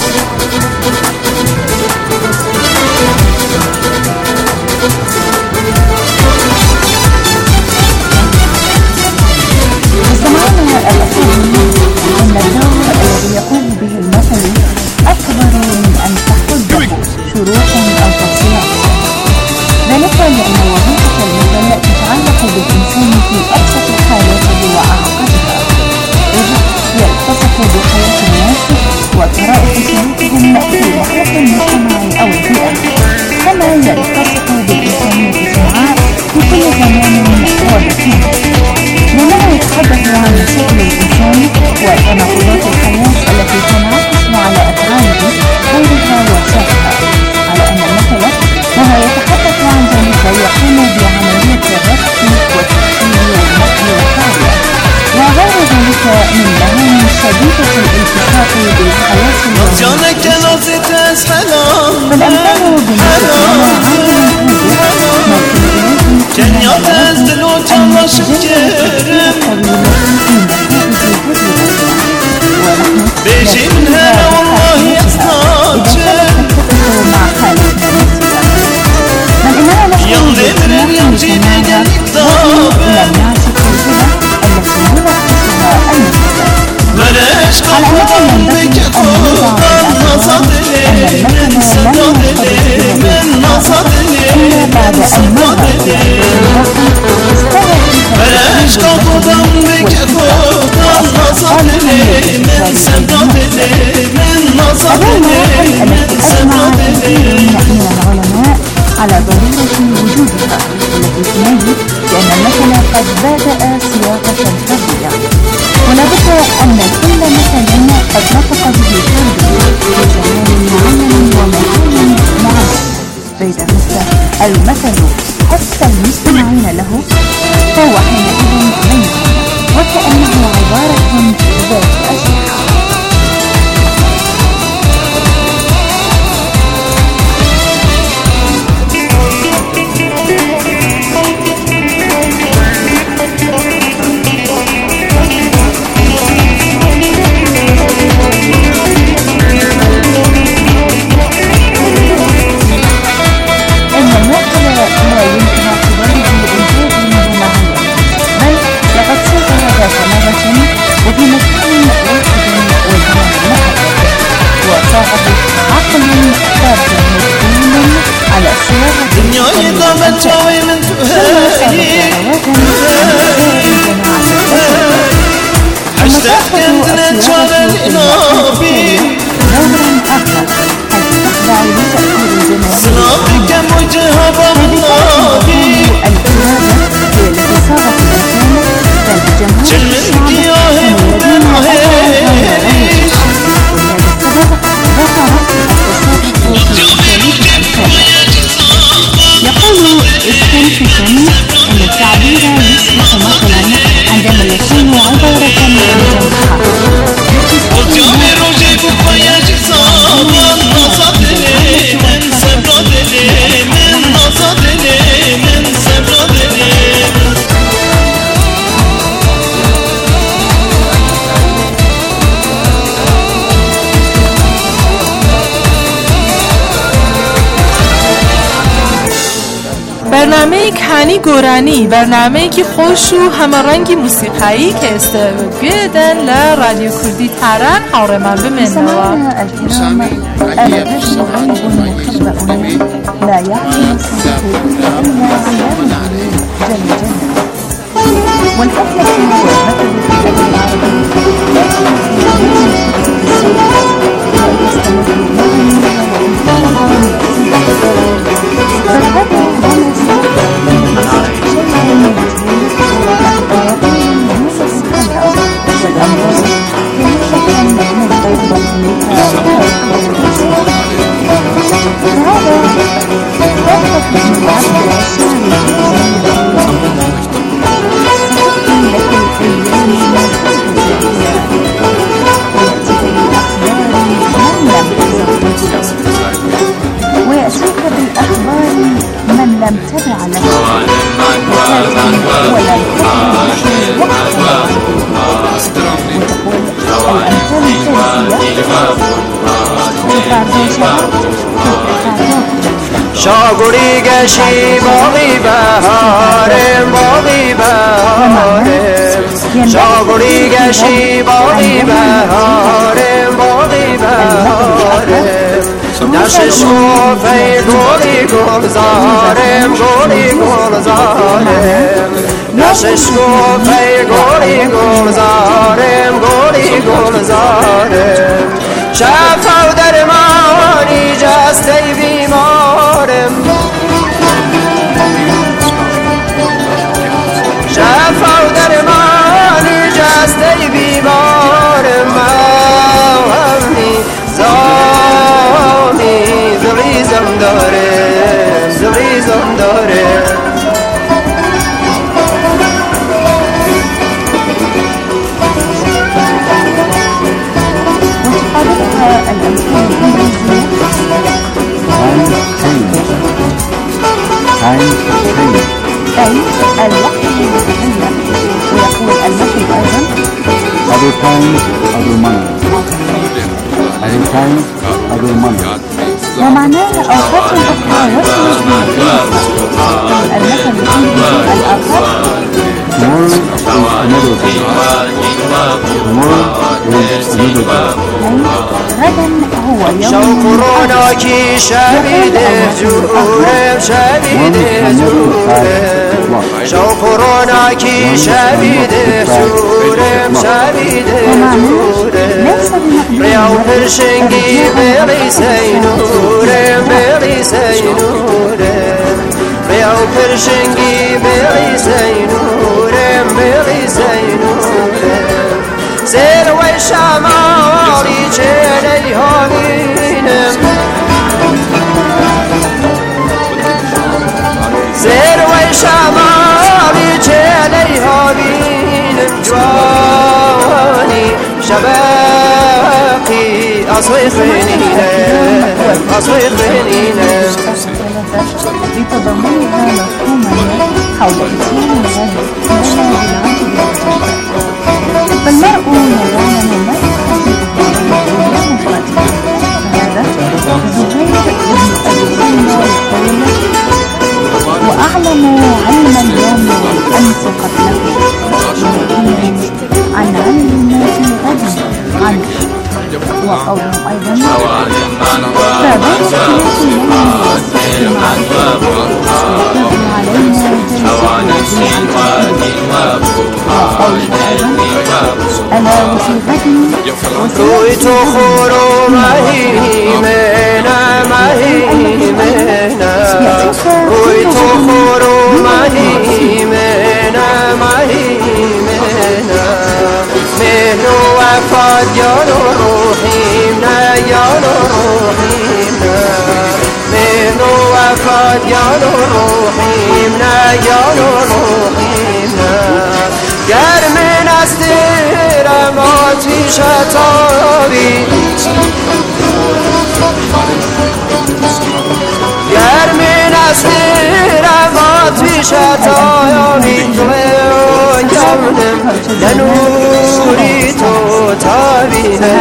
مستمعينا الأفاضل، إن الدور الذي يقوم به المثل أكبر من أن تحده شروط أو تفصيلات، ذلك لأن وظيفة المثل تتعلق بالإنسان في أبسط حالاته وأعقدها، إذ يلتصق بحياة الناس وطرائق سلوكهم في محيط المجتمع أو البيئة، كما يلتصق بالإنسانية السمعاء في كل زمان ومكان. لأنه يتحدث عن شكل الإنسان وتناقضات الحياة التي تنعكس على أفعاله غيرها وشافها، على أن المثل وهو يتحدث عن ذلك يقوم بعملية الربط والتحليل والنقل والتعبئة وغير ذلك من مهام شديدة الالتحاق بالحياة اليومية. فالأمثال بالنسبة لنا بيجينها والله يصنعجل مع خالتنا نفسها، بل إننا نحن يمضي بنا الطابل لم يعشق الهدى التي يلخصها المثل. بلاش قطعا بك فوق النصدلي من صددلي من نصدلي من صددلي، بلاش قطعا بك فوق النصدلي من صددلي من نصدلي من صددلي. من العلماء على ضرورة وجودها، التي تنادي بأن المثل قد بدأ صياغة فردية، ولا بد أن كل مثل قد نطق به فرد بجمال معين ومعين معين. فإذا مس المثل حس المستمعين له فهو حينئذ منهم، وكأنه عبارة ذات أجنحة. دنياي ضمت جوي من تهاني اشتقت عندنا جوال الإنابي صنابي كم وجهها بالنابي جل من دياهي وبناهيش يقول استنفسن أن التعبير يصبح مثلا عندما يكون عبارة مجمعة. وجامر وجيبك ويا جسام من نصدني من سبردني من نصدني من سبردني برنامه کانی گورانی، برنامه که خوش و همه رنگی موسیقایی که استفاده ل رادیو کردی تهران حاضر من بمنوا. سامي علي سمعان المميز القوي لا يعلم صوته إلا عيانه جل جلاله. والحفلة والمثل في اللغة العربية ويأتيك بالأخبار من لم تدع له ولم تكن شاگوری گشی باقی بهارم باقی بهارم شاگوری گشی باقی بهارم باقی بهارم نشش خوفه گولی گلزارم گولی گلزارم نشش خوفه گولی گلزارم گولی گلزارم شفا و درمانی جسته بیمارم شفا و درمانی جسته بیمارم همی زامی زلیزم دارم زلیزم دارم أي الوقت المتغير. ويقول المثل أيضا other times other money other times other money. ومعناه أوقات أخرى وصلت المثل الإنجليزي الآخر tomorrow is another day tomorrow is another day. غدا هو يوم شوقرونا کی شبید زورم شبید زورم شوقرونا کی شبید زورم شبید زورم ریاو پرشنگی بلی سینورم بلی سینورم پرشنگی بغی زینورم بغی زینورم زیر و شمالی چلی ها بینم زیر و شمالی چلی ها بینم جوانی شباقی أصوي خنينة أصوي خنينة لتضمنها مفهوما حول إتيان الغد فالمرء يعلم ما يخطئه مفرده فهذا زجير بن أبي الطويلة وأعلم علم اليوم والأمس قبله عن علم الناس غد عنه وقوله أيضا فبس ألا وفي غد رؤيت خرومه منا مهيمنا رؤيت خرومه منا مهيمنا من وفاد يا روحينا يا روحينا من وفاد يا روحينا يا روحينا گر من استر ماتی شتابی گر من استر ماتی شتابی تو جانم لنوری تو تابینه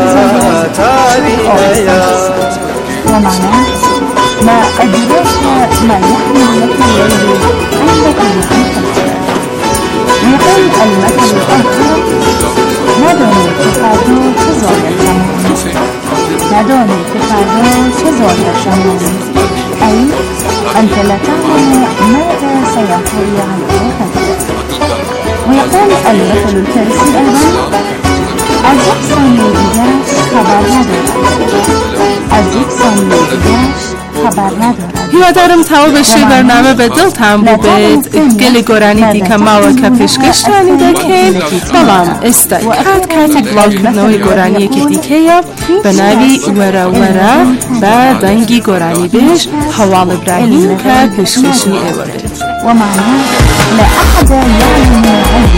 تابینه ومعناه ما أدراك ما يحمل لك الليل عندك يقول المثل الآخر ندوني تفادو تزول الشمون ندوني تفادو تزول الشمون أي أنت لا تعلم ماذا سينطوي على غدا ويقول المثل الفارسي أيضا الزقسم للإجاش خبر ندارد الزقسم للإجاش خبر ندارد هیوادارم تمام بشه برنامه به دلتان ببید گلی گۆرانی دیکەماوە کە پێشکەشتانی دەکەین بەڵام ئێستا کات کاتی بڵاوکردنەوەی گۆرانیەکی دیکەیە بە ناوی وەرە وەرە بە دەنگی گۆرانی بێژ هەواڵ ئیبراهیم کە پێشکەشی ئێوە بێت ومعناه لا أحد يعلم غيب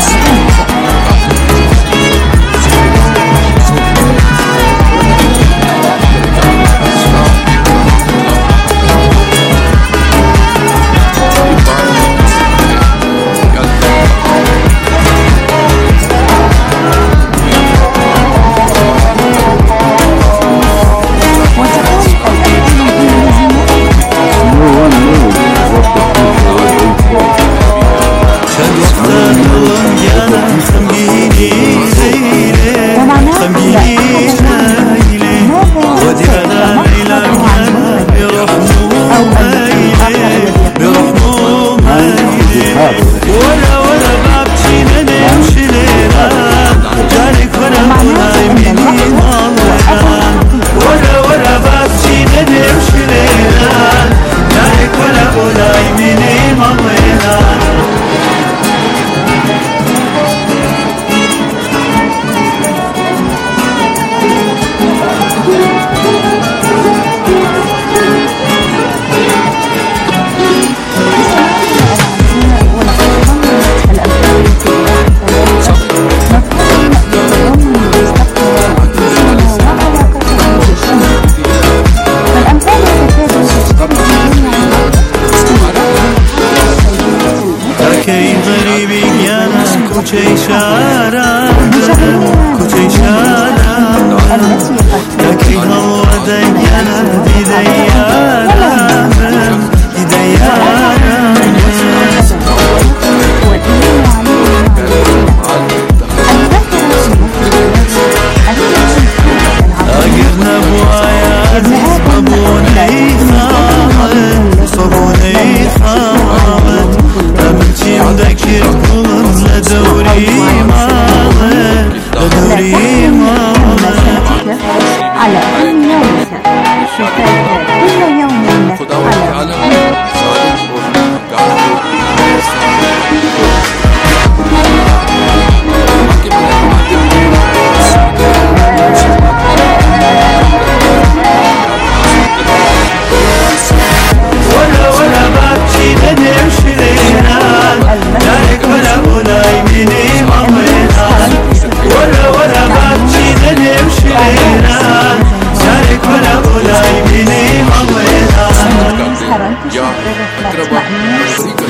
على أن يرث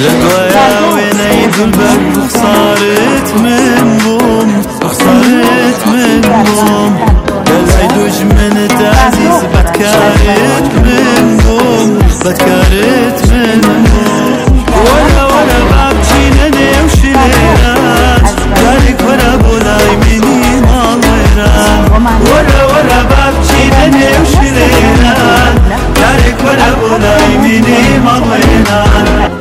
لدوايا وينيد البر خسارت من بوم خسارت من بوم العيدوج من تعزيز بتكارت من بوم بتكارت من بوم ولا ولا بابتين انا وشليرات دارك ولا بولاي مني ما غيران ولا ولا بابتين انا وشليرات دارك ولا بولاي مني ما غيران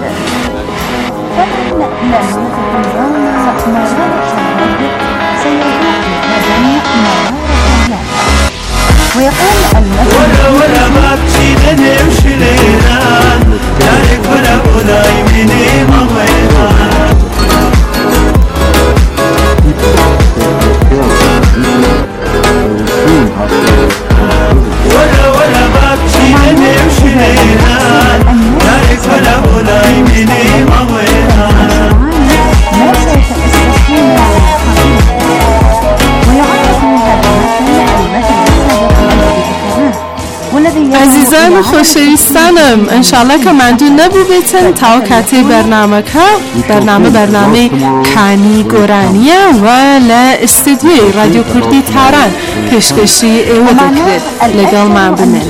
ويقول ولا ولا ما بتشيلني وشليلان دارك ولا بولاي مني ما غيران ولا ولا ما بتشيلني وشليلان دارك ولا بولاي مني ما غيران عزیزان و خوشویستانم انشالله که مندون نبو بیتن تا کتی برنامه که برنامه برنامه کانی گورانیه و لاستدیوی رادیو کردی تاران پیشکشی ایو دکرد لگل من بمن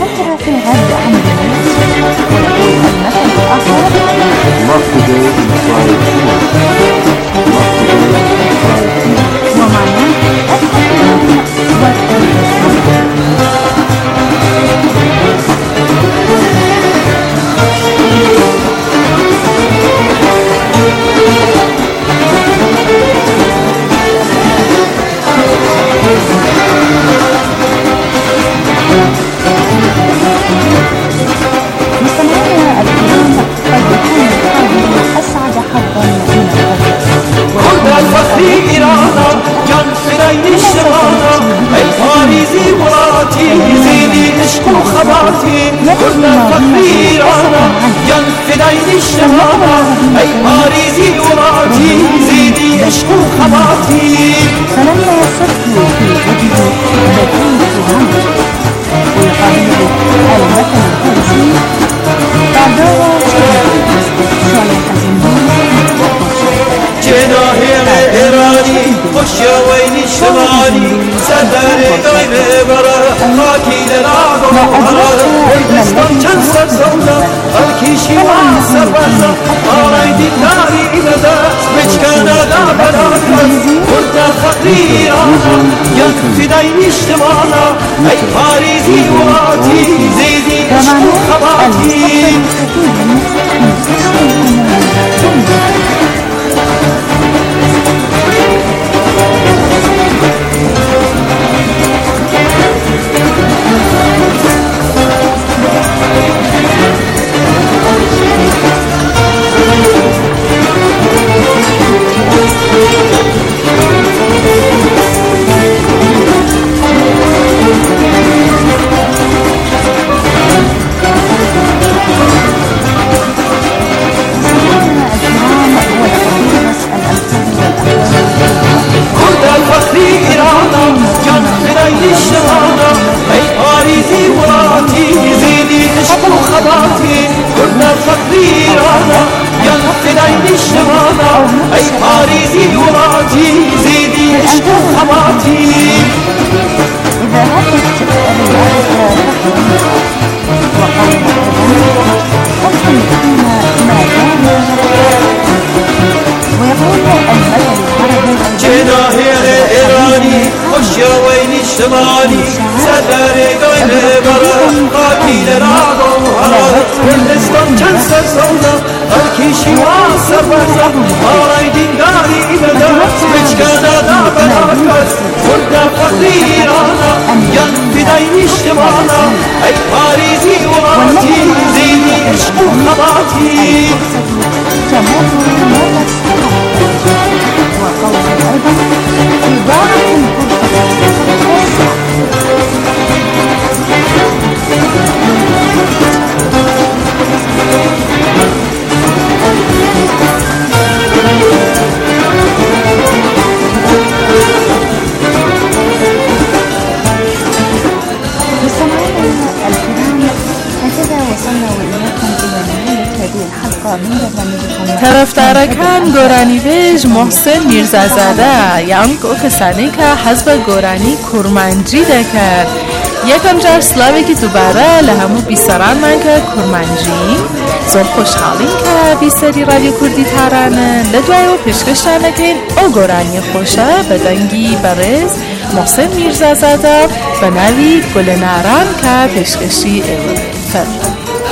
طرفدارەکان گۆرانیبێژ محسن میرزازادە یان ئەو کەسانەی کە حەز بە گۆرانی کورمانجی دەکرد. یەکەم جار سلااوێکی دووبارە لە هەموو بیسەرانمان کە کورمانجی زۆر خۆشحاڵین کە بیسەری رادیۆ کوردی تارانن. لە دوایەوە پێشکەشتانەکەین ئەو گۆرانی خۆشە بە دەنگی بەڕێز محسن میرزازادە بە ناوی گولەناران کە پێشکەشی ئێوە فەرموو.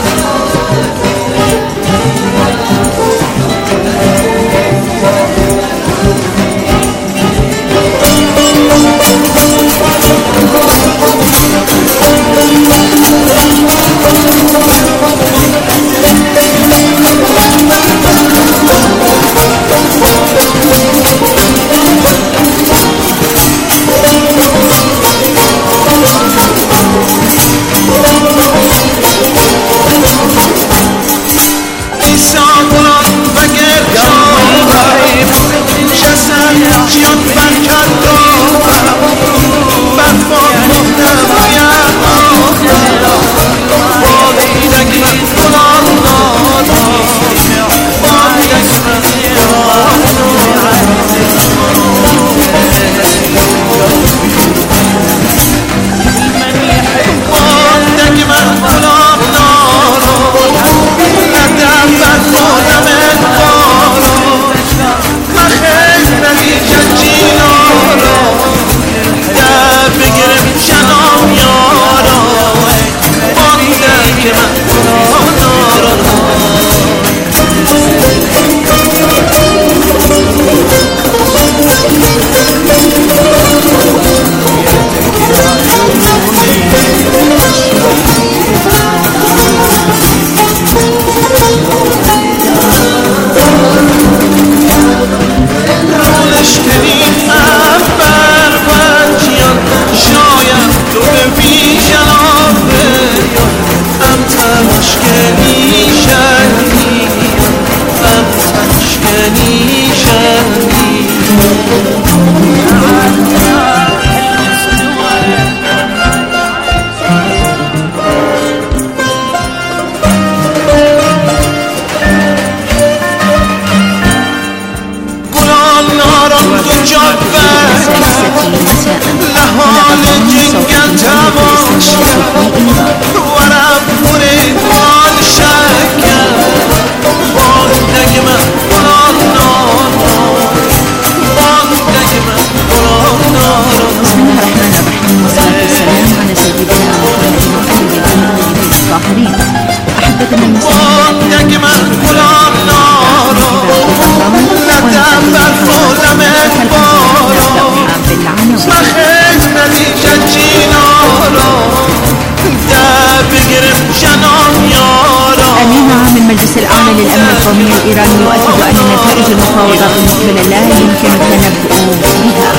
القومي الإيراني يؤكد أن نتائج المفاوضات المقبلة لا يمكن التنبؤ بها.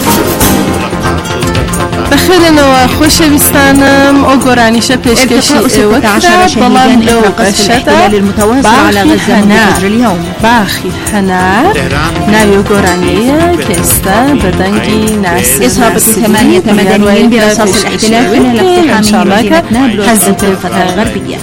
بخيرنەوە خۆشەویستانم ئەو گۆرانیشە پێشکەشی ئێوە کرا بەڵام لەو بەشەدا باخی هەنار ناوی ئەو گۆرانیەیە کە ئێستا بە دەنگی ناسی إصابة ثمانية مدنيين برصاص الاحتلال خلال اقتحام مدينة نابلس الضفة الغربية.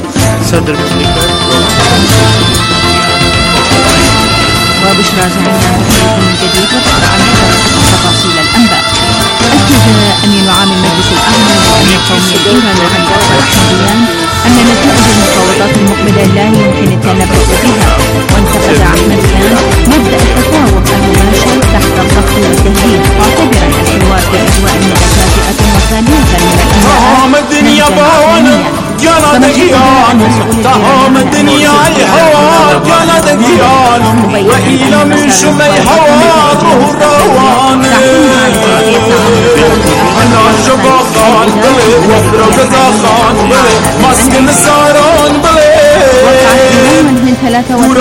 وبشرى زعيم من جديد وتتبعنا تفاصيل الأنباء. أكد أمين عام المجلس الأعلى للأمن القومي الإيراني عبد الله حمديان أن نتائج المفاوضات المقبلة لا يمكن التنبؤ بها. وانتقد أحمد خان مبدأ التفاوض المباشر تحت الضغط والتهديد، معتبرا الحوار بأجواء متكافئة وخالية من الأنواع جانا دقيان تهام الدنيا الحوار جانا دقيان وإلى من شمي حوار روان أنا شباخان بلي وفرق زاخان بلي مسكن ساران بلي وقعت من ثلاثة